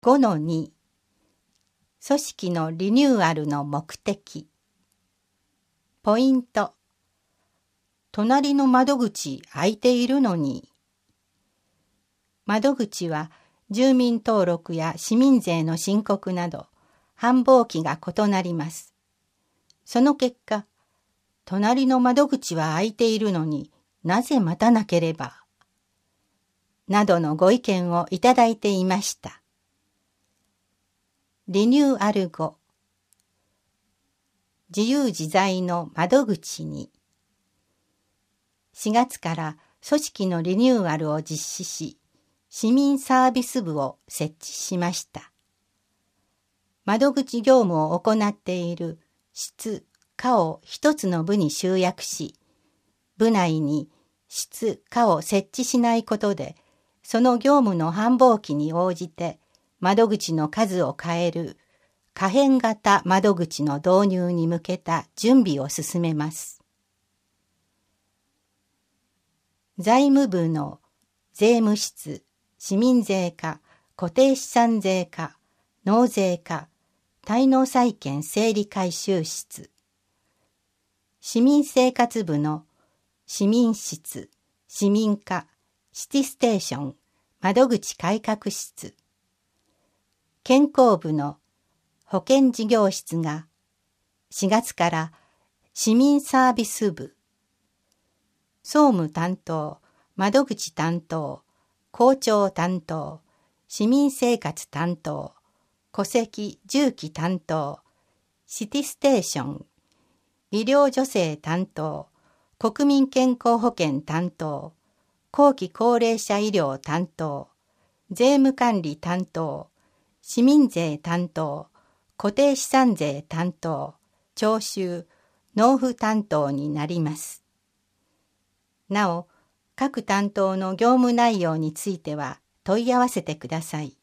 5-2 組織のリニューアルの目的。ポイント。隣の窓口開いているのに。窓口は住民登録や市民税の申告など繁忙期が異なります。その結果、隣の窓口は開いているのになぜ待たなければなどのご意見をいただいていました。リニューアル後、自由自在の窓口に4月から組織のリニューアルを実施し、市民サービス部を設置しました。窓口業務を行っている室・課を一つの部に集約し、部内に室・課を設置しないことで、その業務の繁忙期に応じて窓口の数を変える可変型窓口の導入に向けた準備を進めます。財務部の税務室、市民税課、固定資産税課、納税課、滞納債権整理回収室。市民生活部の市民室、市民課、シティステーション、窓口改革室。健康部の保健事業室が4月から市民サービス部、総務担当、窓口担当、校長担当、市民生活担当、戸籍住基担当、シティステーション、医療助成担当、国民健康保険担当、後期高齢者医療担当、税務管理担当、市民税担当、固定資産税担当、徴収、納付担当になります。なお、各担当の業務内容については問い合わせてください。